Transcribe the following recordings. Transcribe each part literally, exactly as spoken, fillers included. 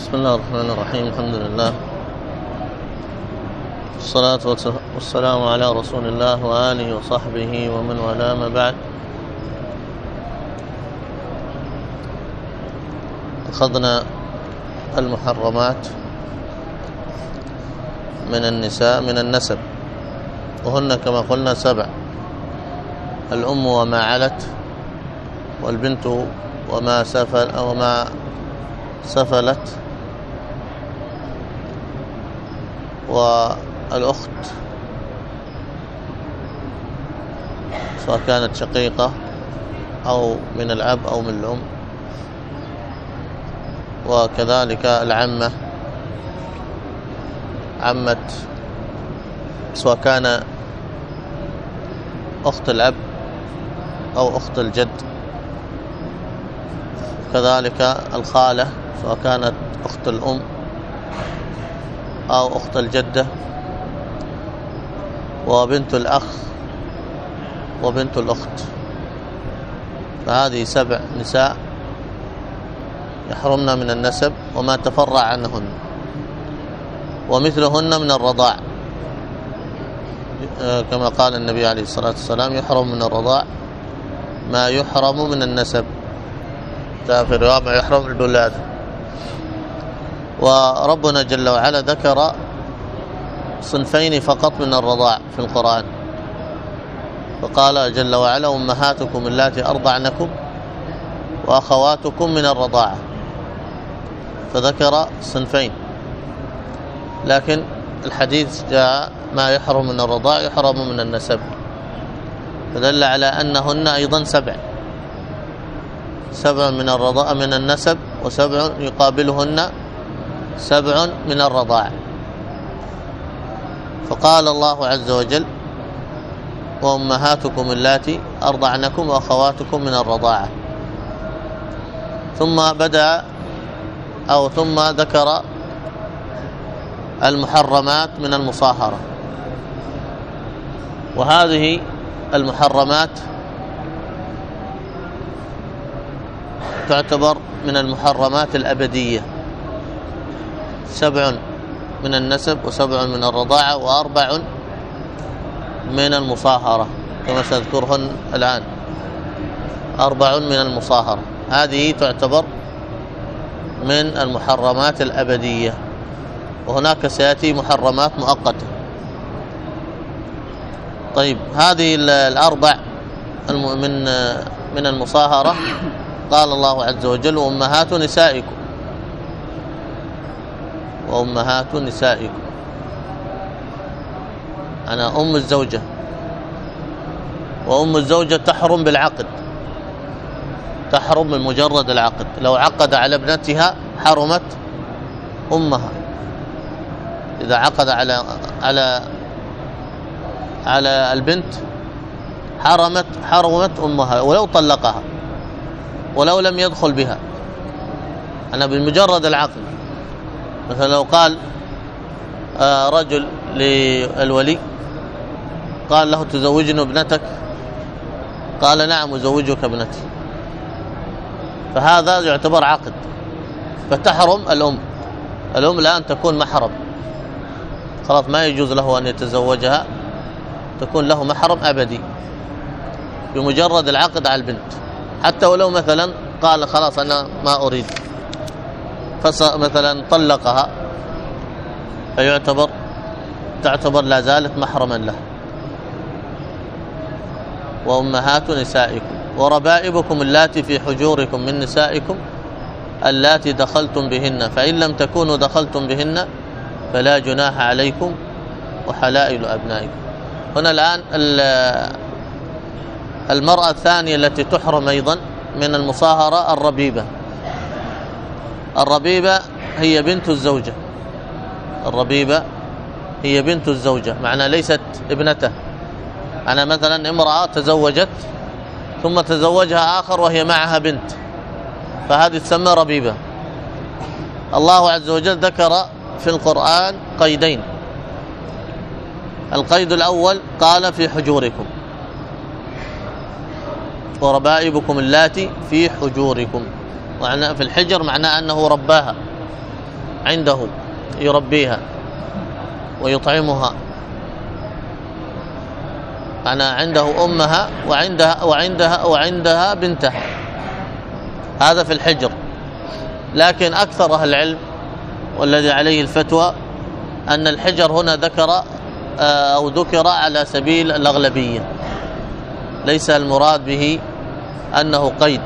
بسم الله الرحمن الرحيم. الحمد لله والصلاة والسلام على رسول الله وآله وصحبه ومن والاه، ما بعد. أخذنا المحرمات من النساء من النسب، وهن كما قلنا سبع: الأم وما علت، والبنت وما سفل وما سفلت، والأخت سواء كانت شقيقة أو من الأب أو من الأم، وكذلك العمة عمة سواء كان أخت الأب أو أخت الجد، كذلك الخالة سواء كانت أخت الأم أو أخت الجدة، وبنت الأخ وبنت الأخت. فهذه سبع نساء يحرمن من النسب وما تفرع عنهن، ومثلهن من الرضاع، كما قال النبي عليه الصلاة والسلام: يحرم من الرضاع ما يحرم من النسب، في الرواية ما يحرم الولادة. وربنا جل وعلا ذكر صنفين فقط من الرضاع في القرآن، فقال جل وعلا: أمهاتكم اللاتي أرضعنكم وأخواتكم من الرضاعة، فذكر صنفين. لكن الحديث جاء ما يحرم من الرضاع يحرم من النسب، فدل على أنهن أيضا سبع سبع من الرضاع من النسب، وسبع يقابلهن سبع من الرضاع. فقال الله عز وجل: وأمهاتكم اللاتي أرضعنكم وأخواتكم من الرضاعة، ثم بدأ أو ثم ذكر المحرمات من المصاهرة. وهذه المحرمات تعتبر من المحرمات الأبدية: سبع من النسب، وسبع من الرضاعة، وأربع من المصاهرة، كما سأذكرهن الآن. أربع من المصاهرة، هذه تعتبر من المحرمات الأبدية، وهناك سيأتي محرمات مؤقتة. طيب، هذه الأربع من من المصاهرة قال الله عز وجل: وأمهات نسائكم وأمهات نسائكم، أنا أم الزوجة، وأم الزوجة تحرم بالعقد، تحرم بمجرد العقد. لو عقد على ابنتها حرمت أمها، إذا عقد على على على البنت حرمت حرمت أمها، ولو طلقها ولو لم يدخل بها، أنا بمجرد العقد. مثلا لو قال آه رجل للولي، قال له: تزوجني ابنتك؟ قال: نعم أزوجك ابنتي، فهذا يعتبر عقد، فتحرم الأم. الأم الآن تكون محرم، خلاص ما يجوز له أن يتزوجها، تكون له محرم أبدي بمجرد العقد على البنت. حتى ولو مثلا قال: خلاص أنا ما أريد، فمثلا طلقها، فيعتبر تعتبر لا زالت محرما له. وأمهات نسائكم وربائبكم اللاتي في حجوركم من نسائكم اللاتي دخلتم بهن، فإن لم تكونوا دخلتم بهن فلا جناح عليكم وحلائل أبنائكم. هنا الآن المرأة الثانية التي تحرم أيضا من المصاهرة الربيبة. الربيبة هي بنت الزوجة، الربيبة هي بنت الزوجة، معنى ليست ابنته. أنا مثلا امرأة تزوجت ثم تزوجها آخر وهي معها بنت، فهذه تسمى ربيبة. الله عز وجل ذكر في القرآن قيدين: القيد الأول قال: في حجوركم، وربائبكم اللاتي في حجوركم، معنى في الحجر معناه أنه رباها، عنده يربيها ويطعمها، أنا عنده أمها وعندها وعندها وعندها بنتها، هذا في الحجر. لكن أكثر أهل العلم والذي عليه الفتوى أن الحجر هنا ذكر أو ذكر على سبيل الأغلبية، ليس المراد به أنه قيد،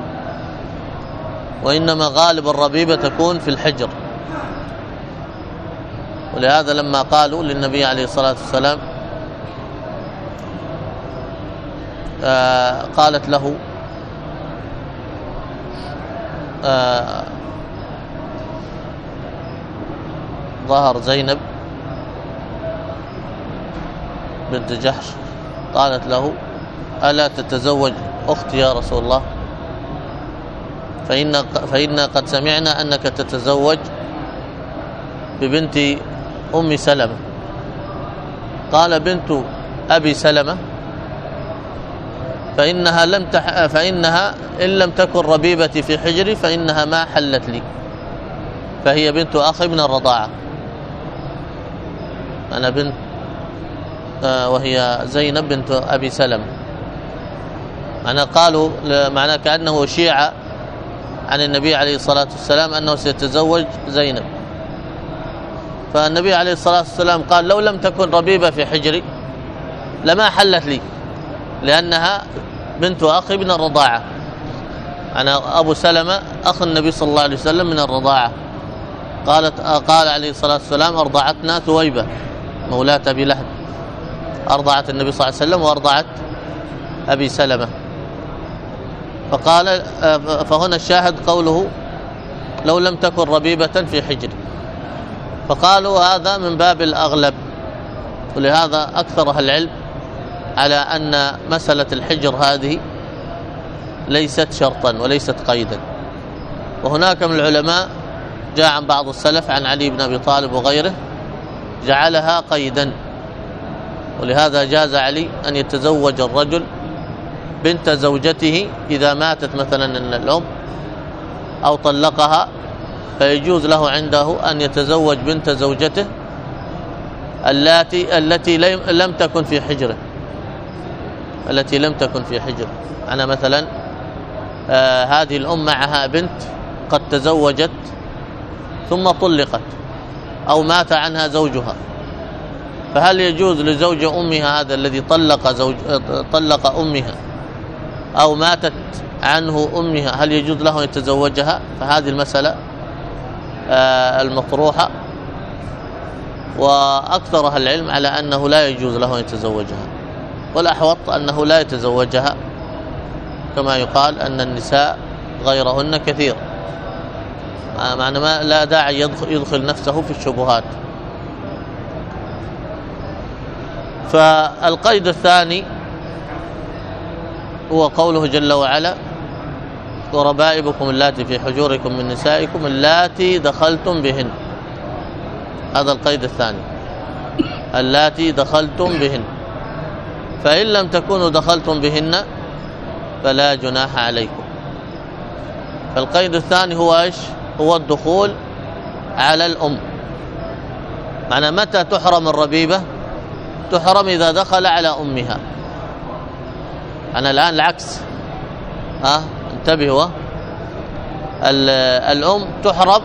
وإنما غالب الربيبة تكون في الحجر. ولهذا لما قالوا للنبي عليه الصلاة والسلام آه قالت له آه ظهر زينب بنت جحش، قالت له ألا تتزوج أختي يا رسول الله، فإن فإنا قد سمعنا أنك تتزوج ببنت أم سلمة. قال بنت أبي سلمة فإنها لم تح فإنها إن لم تكن ربيبتي في حجري فإنها ما حلت لي، فهي بنت أخي من الرضاعة، أنا بنت آه وهي زينب بنت أبي سلمة. أنا قالوا معناه كأنه شيعة عن النبي عليه الصلاة والسلام أنه سيتزوج زينب، فالنبي عليه الصلاة والسلام قال لو لم تكن ربيبة في حجري لما حلت لي، لأنها بنت أخي من الرضاعة، أنا أبو سلمة أخ النبي صلى الله عليه وسلم من الرضاعة. قالت قال عليه الصلاة والسلام أرضعتنا ثويبة مولاة أبي لهب، أرضعت النبي صلى الله عليه وسلم وأرضعت أبي سلمة. فقال فهنا الشاهد قوله لو لم تكن ربيبة في حجري، فقالوا هذا من باب الأغلب. ولهذا أكثر أهل العلم على أن مسألة الحجر هذه ليست شرطا وليست قيدا. وهناك من العلماء جاء عن بعض السلف عن علي بن أبي طالب وغيره جعلها قيدا، ولهذا جاز علي أن يتزوج الرجل بنت زوجته إذا ماتت مثلا الأم أو طلقها، فيجوز له عنده أن يتزوج بنت زوجته التي التي لم تكن في حجره التي لم تكن في حجره أنا مثلا آه هذه الأم معها بنت قد تزوجت ثم طلقت أو مات عنها زوجها، فهل يجوز لزوج أمها هذا الذي طلق زوج طلق أمها أو ماتت عنه أمها هل يجوز له أن يتزوجها؟ فهذه المسألة آه المطروحة، وأكثر أهل العلم على أنه لا يجوز له أن يتزوجها، والأحوط أنه لا يتزوجها، كما يقال أن النساء غيرهن كثير، معنى ما لا داعي يدخل نفسه في الشبهات. فالقيد الثاني هو قوله جل وعلا وربائبكم اللاتي في حجوركم من نسائكم اللاتي دخلتم بهن، هذا القيد الثاني، اللاتي دخلتم بهن، فإن لم تكونوا دخلتم بهن فلا جناح عليكم. فالقيد الثاني هو ايش؟ هو الدخول على الأم. معنى متى تحرم الربيبة؟ تحرم إذا دخل على أمها. أنا الآن العكس، ها انتبهوا، الأم تحرم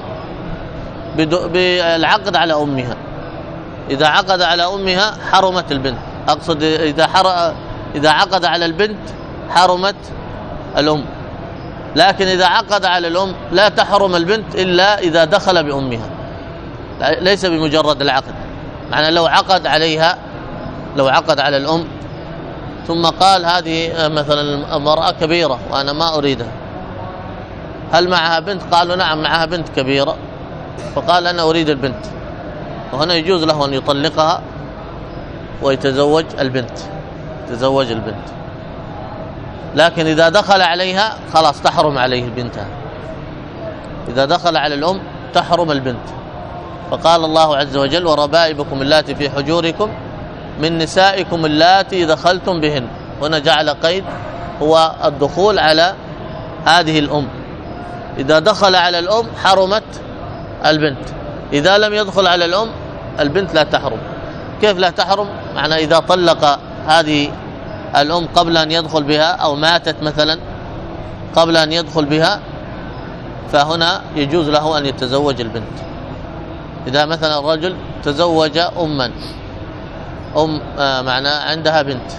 بالعقد على أمها، إذا عقد على أمها حرمت البنت، أقصد إذا حر... إذا عقد على البنت حرمت الأم، لكن إذا عقد على الأم لا تحرم البنت إلا إذا دخل بأمها، ليس بمجرد العقد. معنى لو عقد عليها، لو عقد على الأم ثم قال هذه مثلا امرأة كبيرة وأنا ما أريدها، هل معها بنت؟ قالوا نعم معها بنت كبيرة، فقال أنا أريد البنت، وهنا يجوز له أن يطلقها ويتزوج البنت، يتزوج البنت. لكن إذا دخل عليها خلاص تحرم عليه بنتها، إذا دخل على الأم تحرم البنت. فقال الله عز وجل وربائبكم اللاتي في حجوركم من نسائكم اللاتي دخلتم بهن، هنا جعل قيد هو الدخول على هذه الأم، إذا دخل على الأم حرمت البنت، إذا لم يدخل على الأم البنت لا تحرم. كيف لا تحرم؟ معنى إذا طلق هذه الأم قبل أن يدخل بها أو ماتت مثلا قبل أن يدخل بها، فهنا يجوز له أن يتزوج البنت. إذا مثلا الرجل تزوج أما أم آه معنى عندها بنت،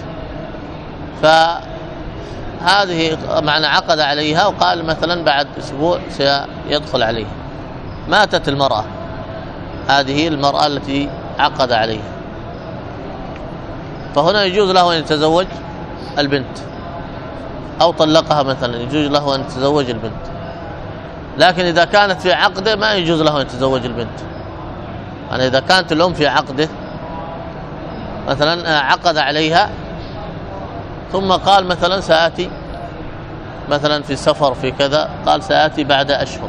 فهذه معنى عقد عليها وقال مثلا بعد أسبوع سيدخل عليها، ماتت المرأة، هذه المرأة التي عقد عليها، فهنا يجوز له أن يتزوج البنت، أو طلقها مثلا يجوز له أن يتزوج البنت. لكن إذا كانت في عقده ما يجوز له أن يتزوج البنت. يعني إذا كانت الأم في عقده مثلا عقد عليها ثم قال مثلا سآتي مثلا في السفر في كذا، قال سآتي بعد أشهر،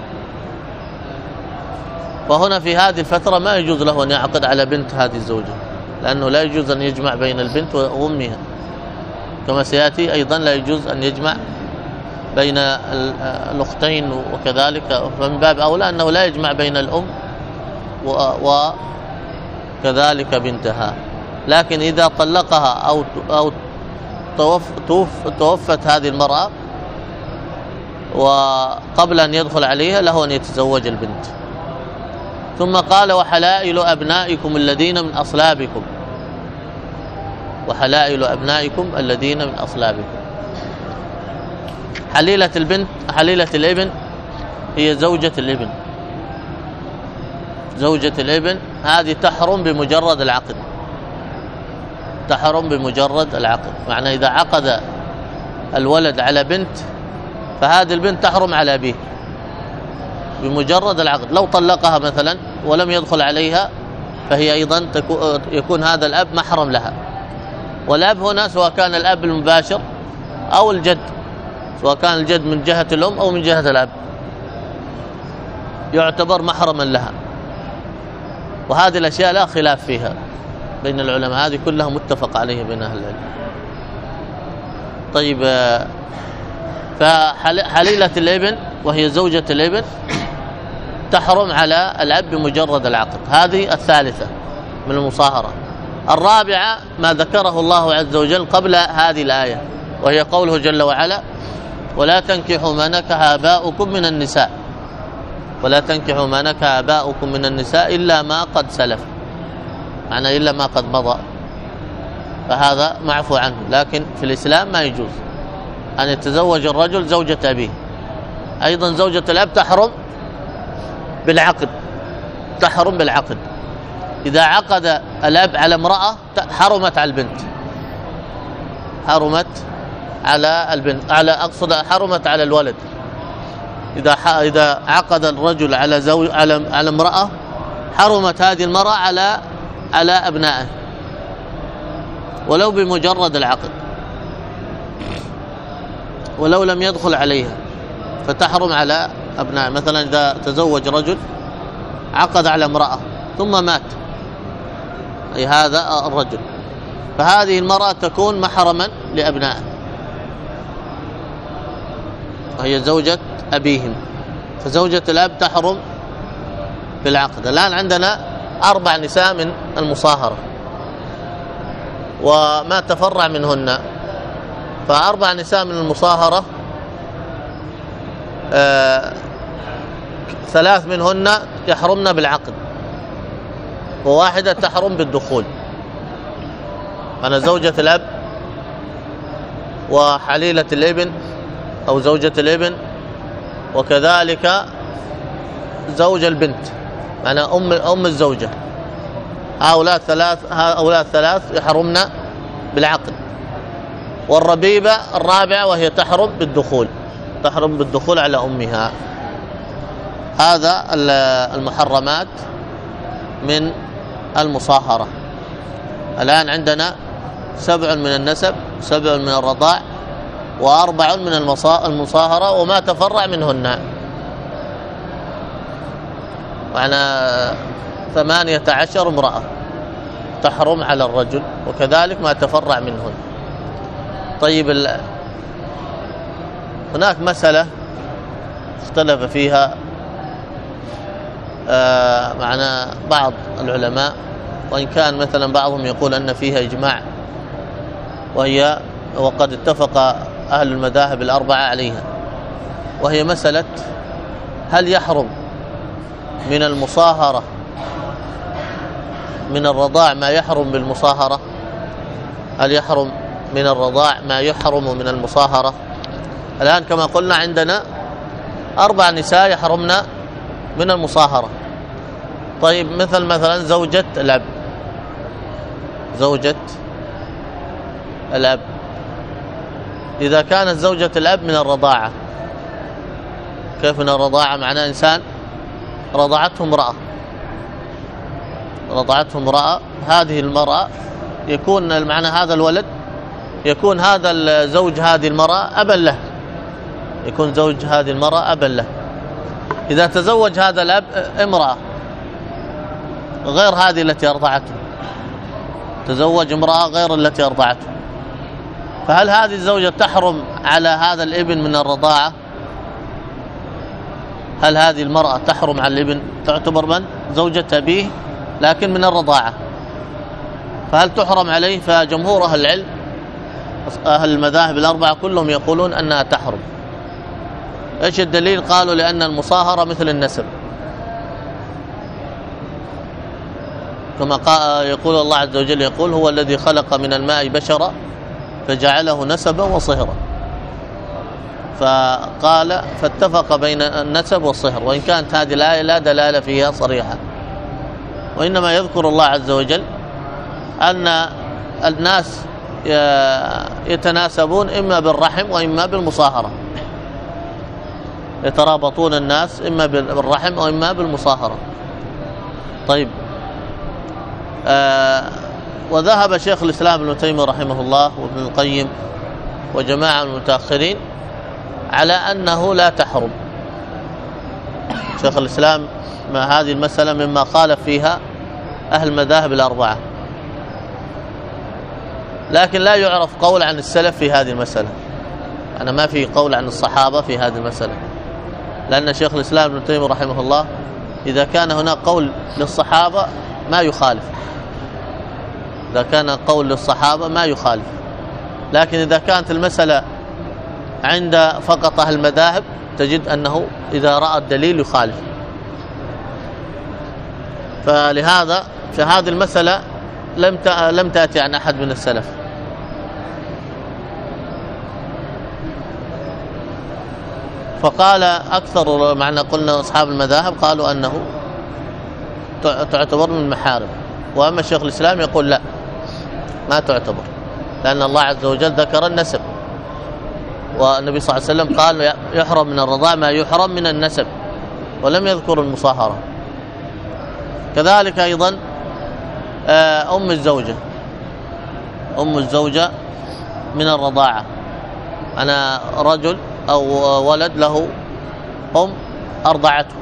فهنا في هذه الفترة ما يجوز له أن يعقد على بنت هذه الزوجة، لأنه لا يجوز أن يجمع بين البنت وأمها، كما سيأتي أيضا لا يجوز أن يجمع بين الأختين وكذلك، فمن باب أولى أنه لا يجمع بين الأم وكذلك بنتها. لكن إذا طلقها أو أو توفت هذه المرأة وقبل أن يدخل عليها له أن يتزوج البنت. ثم قال وحلائل أبنائكم الذين من أصلابكم، وحلائل أبنائكم الذين من أصلابكم. حليلة البنت حليلة الابن هي زوجة الابن، زوجة الابن هذه تحرم بمجرد العقد، تحرم بمجرد العقد. معنى إذا عقد الولد على بنت فهذه البنت تحرم على أبيه بمجرد العقد. لو طلقها مثلا ولم يدخل عليها فهي أيضا يكون هذا الأب محرم لها. والأب هنا سواء كان الأب المباشر أو الجد، سواء كان الجد من جهة الأم أو من جهة الأب، يعتبر محرما لها. وهذه الأشياء لا خلاف فيها بين العلماء، هذه كلها متفق عليها بين أهل العلم. طيب، فحليلة الابن وهي زوجة الابن تحرم على الأب بمجرد العقد. هذه الثالثة من المصاهرة. الرابعة ما ذكره الله عز وجل قبل هذه الآية، وهي قوله جل وعلا ولا تنكحوا ما نكح آباؤكم من النساء، ولا تنكحوا ما نكح آباؤكم من النساء إلا ما قد سلف، معنى إلا ما قد مضى، فهذا معفو عنه. لكن في الإسلام ما يجوز أن يتزوج الرجل زوجة أبيه. أيضا زوجة الأب تحرم بالعقد، تحرم بالعقد. إذا عقد الأب على امرأة حرمت على البنت، حرمت على البنت، على أقصد حرمت على الولد. إذا إذا عقد الرجل على زوج على على امرأة حرمت هذه المرأة على على أبنائه ولو بمجرد العقد، ولو لم يدخل عليها فتحرم على أبنائه. مثلا إذا تزوج رجل عقد على امرأة ثم مات أي هذا الرجل، فهذه المرأة تكون محرما لأبنائه وهي زوجة أبيهم، فزوجة الأب تحرم بالعقد. الآن عندنا أربع نساء من المصاهرة وما تفرع منهن. فأربع نساء من المصاهرة آه ثلاث منهن يحرمن بالعقد وواحدة تحرم بالدخول. أنا زوجة الأب وحليلة الابن أو زوجة الابن وكذلك زوج البنت، يعني أم أم الزوجة. هؤلاء الثلاث هؤلاء الثلاث يحرمن بالعقد. والربيبة الرابعة وهي تحرم بالدخول، تحرم بالدخول على أمها. هذا المحرمات من المصاهرة. الآن عندنا سبع من النسب، سبع من الرضاع، وأربع من المصاهرة وما تفرع منهن، معنا ثمانية عشر امرأة تحرم على الرجل، وكذلك ما تفرع منهن. طيب، هناك مسألة اختلف فيها آه معنا بعض العلماء، وإن كان مثلا بعضهم يقول أن فيها إجماع، وهي وقد اتفق أهل المذاهب الأربعة عليها، وهي مسألة هل يحرم من المصاهرة من الرضاع ما يحرم بالمصاهرة؟ هل يحرم من الرضاع ما يحرم من المصاهرة؟ الآن كما قلنا عندنا أربع نساء يحرمن من المصاهرة. طيب مثل مثلا زوجة الأب، زوجة الأب إذا كانت زوجة الأب من الرضاعة، كيف من الرضاعة؟ معناه إنسان رضعته امرأة، رضعته امرأة، هذه المرأة يكون المعنى هذا الولد يكون هذا الزوج هذه المرأة أبا له، يكون زوج هذه المرأة أبا له. إذا تزوج هذا الأب امرأة غير هذه التي أرضعته، تزوج امرأة غير التي أرضعته، فهل هذه الزوجة تحرم على هذا الابن من الرضاعة؟ هل هذه المرأة تحرم على الابن؟ تعتبر من؟ زوجة أبيه لكن من الرضاعة، فهل تحرم عليه؟ فجمهور أهل العلم أهل المذاهب الأربعة كلهم يقولون أنها تحرم. إيش الدليل؟ قالوا لأن المصاهرة مثل النسب، كما يقول الله عز وجل، يقول هو الذي خلق من الماء بشرا فجعله نسبا وصهرا، فقال فاتفق بين النسب والصهر، وإن كانت هذه الآية لا دلالة فيها صريحة، وإنما يذكر الله عز وجل أن الناس يتناسبون إما بالرحم وإما بالمصاهرة، يترابطون الناس إما بالرحم وإما بالمصاهرة. طيب آه وذهب شيخ الإسلام ابن تيمية رحمه الله وابن القيم وجماعة من المتأخرين على أنه لا تحرم. شيخ الإسلام ما هذه المسألة مما خالف فيها أهل المذاهب الأربعة، لكن لا يعرف قول عن السلف في هذه المسألة، أنا ما في قول عن الصحابة في هذه المسألة، لأن شيخ الإسلام ابن تيمية رحمه الله إذا كان هناك قول للصحابة ما يخالف، إذا كان قول للصحابة ما يخالف، لكن إذا كانت المسألة عند فقط أهل المذاهب تجد أنه إذا رأى الدليل يخالف. فلهذا في هذه المسألة لم لم تأتي عن أحد من السلف. فقال أكثر معنا قلنا أصحاب المذاهب قالوا أنه تعتبر من المحارم، وأما الشيخ الإسلام يقول لا ما تعتبر، لأن الله عز وجل ذكر النسب، والنبي صلى الله عليه وسلم قال يحرم من الرضاع ما يحرم من النسب، ولم يذكر المصاهرة. كذلك أيضا أم الزوجة، أم الزوجة من الرضاعة، أنا رجل أو ولد له أم أرضعته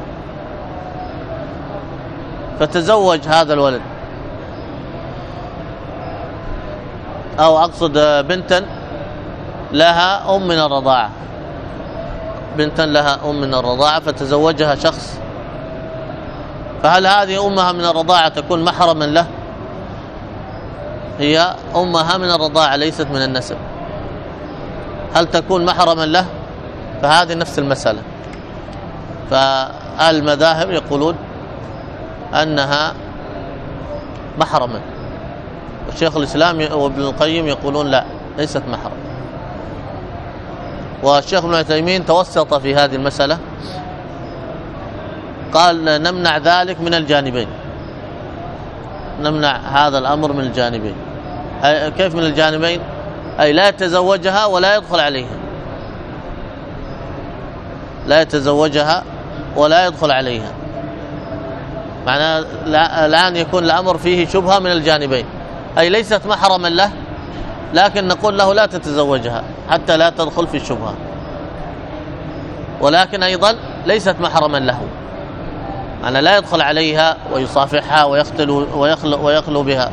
فتزوج هذا الولد، أو أقصد بنتا لها أم من الرضاعة، بنتا لها أم من الرضاعة فتزوجها شخص، فهل هذه أمها من الرضاعة تكون محرما له؟ هي أمها من الرضاعة ليست من النسب، هل تكون محرما له؟ فهذه نفس المسألة. فأهل المذاهب يقولون أنها محرما، والشيخ الإسلام وابن القيم يقولون لا ليست محرم، والشيخ ابن تيمية توسط في هذه المسألة، قال نمنع ذلك من الجانبين، نمنع هذا الأمر من الجانبين. كيف من الجانبين؟ أي لا يتزوجها ولا يدخل عليها، لا يتزوجها ولا يدخل عليها، معناه الآن يكون الأمر فيه شبهة من الجانبين، أي ليست محرما له، لكن نقول له لا تتزوجها حتى لا تدخل في الشبهة، ولكن أيضا ليست محرما له، معناه لا يدخل عليها ويصافحها ويختلو ويخلو, ويخلو بها.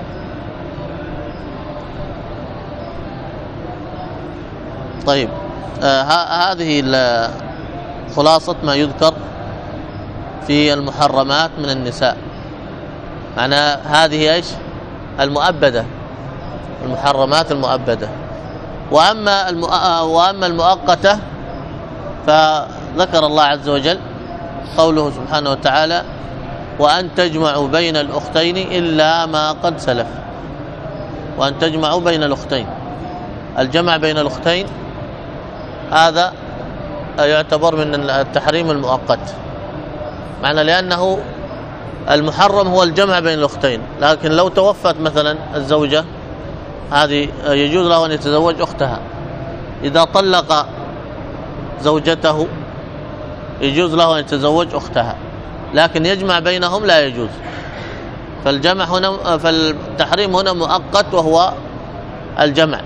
طيب آه هذه خلاصة ما يذكر في المحرمات من النساء، معنى هذه ايش؟ المؤبدة، المحرمات المؤبدة. وأما وأما المؤقتة فذكر الله عز وجل قوله سبحانه وتعالى: وأن تجمعوا بين الأختين إلا ما قد سلف. وأن تجمعوا بين الأختين، الجمع بين الأختين هذا يعتبر من التحريم المؤقت، معنى لأنه المحرم هو الجمع بين الأختين، لكن لو توفت مثلا الزوجة هذه يجوز له أن يتزوج أختها. إذا طلق زوجته يجوز له أن يتزوج أختها، لكن يجمع بينهم لا يجوز. فالجمع هنا فالتحريم هنا مؤقت وهو الجمع.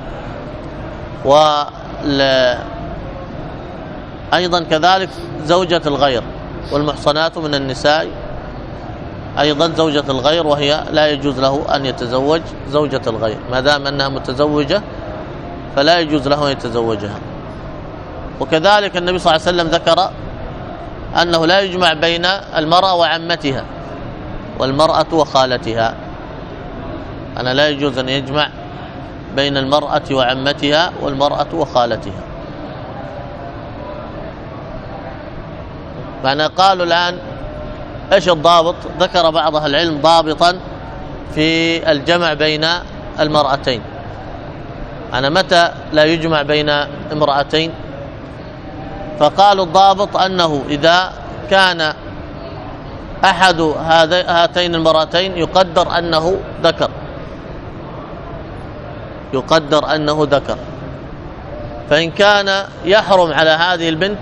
وأيضا كذلك زوجة الغير، والمحصنات من النساء أيضا زوجة الغير، وهي لا يجوز له أن يتزوج زوجة الغير ما دام أنها متزوجة، فلا يجوز له أن يتزوجها. وكذلك النبي صلى الله عليه وسلم ذكر أنه لا يجمع بين المرأة وعمتها والمرأة وخالتها، أنا لا يجوز أن يجمع بين المرأة وعمتها والمرأة وخالتها. معنى قالوا الآن ايش الضابط؟ ذكر بعض أهل العلم ضابطا في الجمع بين المرأتين. أنا متى لا يجمع بين امرأتين؟ فقالوا الضابط أنه إذا كان أحد هاتين المرأتين يقدر أنه ذكر، يقدر أنه ذكر، فإن كان يحرم على هذه البنت،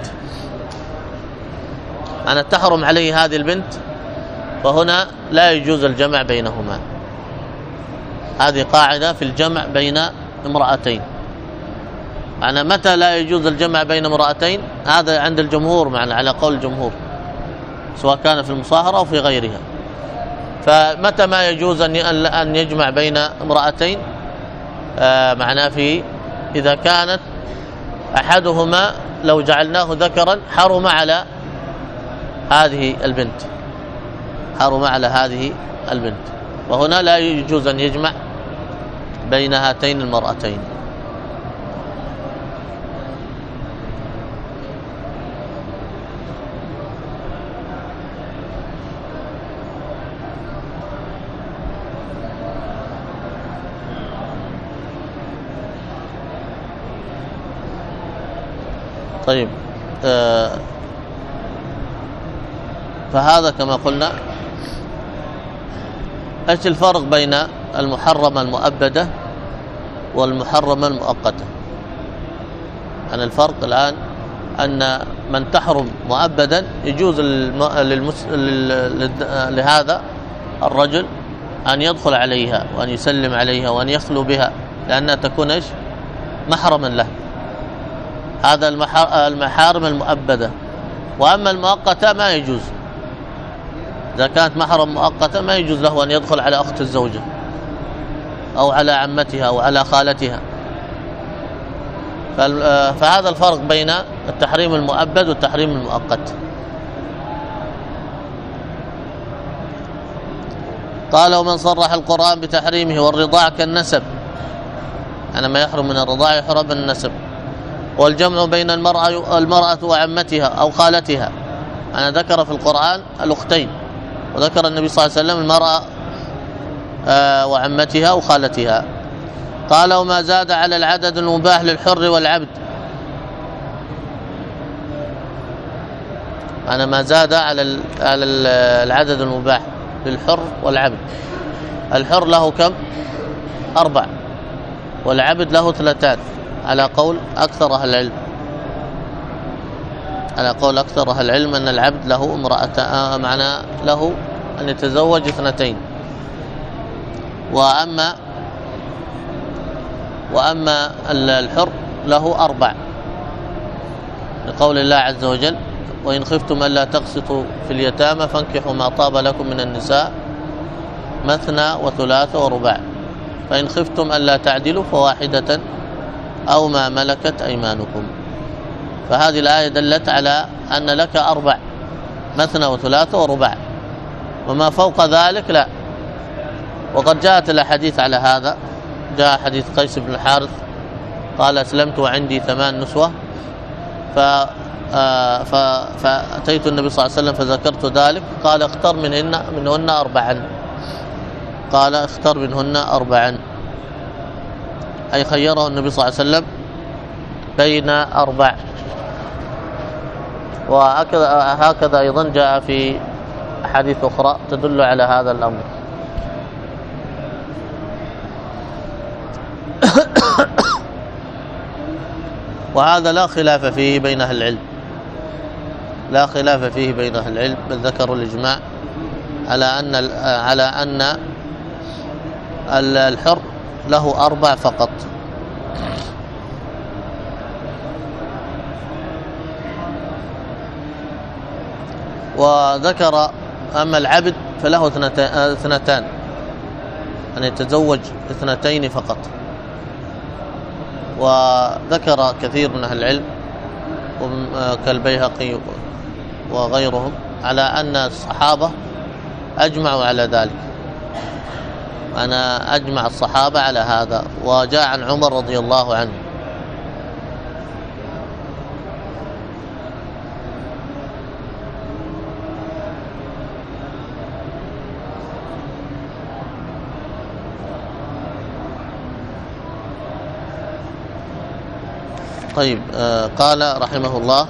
أنا تحرم عليه هذه البنت، فهنا لا يجوز الجمع بينهما. هذه قاعدة في الجمع بين امرأتين. أنا متى لا يجوز الجمع بين امرأتين؟ هذا عند الجمهور، معنى على قول الجمهور، سواء كان في المصاهرة أو في غيرها. فمتى ما يجوز أن يجمع بين امرأتين؟ آه معناه في إذا كانت أحدهما لو جعلناه ذكرا حرم على هذه البنت، حرم على هذه البنت، وهنا لا يجوز أن يجمع بين هاتين المرأتين. طيب، آه فهذا كما قلنا. ايش الفرق بين المحرمة المؤبدة والمحرمة المؤقتة؟ أن الفرق الآن أن من تحرم مؤبدا يجوز للمس... لهذا الرجل أن يدخل عليها وأن يسلم عليها وأن يخلو بها، لأنها تكون ايش؟ محرما له. هذا المحارم المؤبدة. وأما المؤقتة ما يجوز، إذا كانت محرم مؤقتة ما يجوز له أن يدخل على أخت الزوجة أو على عمتها أو على خالتها. فهذا الفرق بين التحريم المؤبد والتحريم المؤقت. قال: ومن صرح القرآن بتحريمه والرضاع كالنسب، أنا ما يحرم من الرضاع يحرم من النسب، والجمع بين المرأة, المرأة وعمتها أو خالتها. أنا ذكر في القرآن الأختين، وذكر النبي صلى الله عليه وسلم المرأة وعمتها وخالتها. قال: وما زاد على العدد المباح للحر والعبد، أنا ما زاد على على العدد المباح للحر والعبد. الحر له كم؟ أربع، والعبد له ثلاثات، على قول أكثر أهل العلم، على قول أكثر أهل العلم أن العبد له امرأة، معنى له أن يتزوج اثنتين. وأما وأما الحر له أربع، لقول الله عز وجل: وإن خفتم ألا تقسطوا في اليتامى فانكحوا ما طاب لكم من النساء مثنى وثلاث ورباع، فإن خفتم ألا تعدلوا فواحدة أو ما ملكت أيمانكم. فهذه الآية دلت على أن لك أربع مثنى وثلاثة ورباع، وما فوق ذلك لا. وقد جاءت الأحاديث على هذا. جاء حديث قيس بن الحارث قال أسلمت وعندي ثمان نسوة ف فأتيت النبي صلى الله عليه وسلم فذكرت ذلك، قال اختر منهن منهن أربعا قال اختر منهن أربعا أي خيره النبي صلى الله عليه وسلم بين أربع. وهكذا هكذا أيضا جاء في أحاديث أخرى تدل على هذا الأمر. وهذا لا خلاف فيه بين أهل العلم، لا خلاف فيه بين أهل العلم، بل ذكروا الإجماع على أن على أن الحر له أربع فقط. وذكر أما العبد فله اثنتان، أن يتزوج اثنتين فقط. وذكر كثير من أهل العلم كالبيهقي وغيرهم على أن الصحابة أجمعوا على ذلك، أنا أجمع الصحابة على هذا. وجاء عن عمر رضي الله عنه طيب. آه قال رحمه الله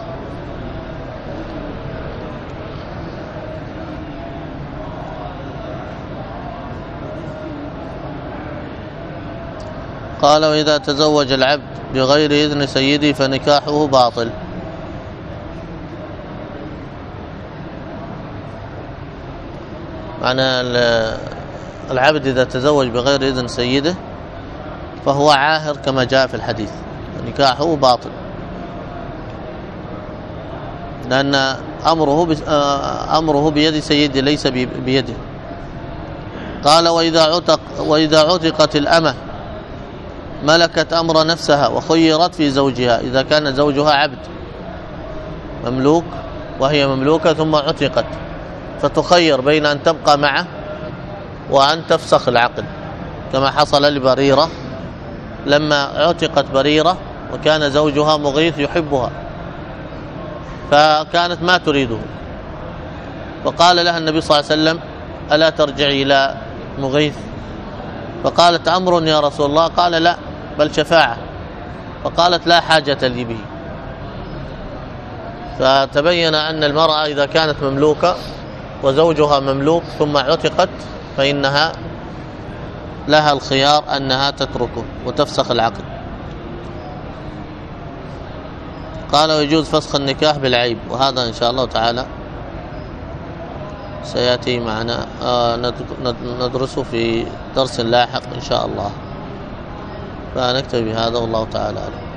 قال وإذا تزوج العبد بغير إذن سيدي فنكاحه باطل. معنى العبد إذا تزوج بغير إذن سيده فهو عاهر كما جاء في الحديث، نكاحه باطل، لأن أمره أمره بيد سيده ليس بيده. قال وإذا عتق وإذا عتقت الأمة ملكت أمر نفسها وخيرت في زوجها، إذا كان زوجها عبد مملوك وهي مملوكة ثم عتقت فتخير بين أن تبقى معه وأن تفسخ العقد، كما حصل لبريرة لما عتقت بريرة وكان زوجها مغيث يحبها فكانت ما تريده، فقال لها النبي صلى الله عليه وسلم ألا ترجعي إلى مغيث؟ فقالت أمر يا رسول الله، قال لا بل شفاعة، فقالت لا حاجة لي به. فتبين أن المرأة إذا كانت مملوكة وزوجها مملوك ثم عتقت فإنها لها الخيار أنها تتركه وتفسخ العقد. قال ويجوز فسخ النكاح بالعيب، وهذا إن شاء الله تعالى سيأتي معنا ندرسه في درس لاحق إن شاء الله، فنكتفي بهذا والله تعالى أعلم.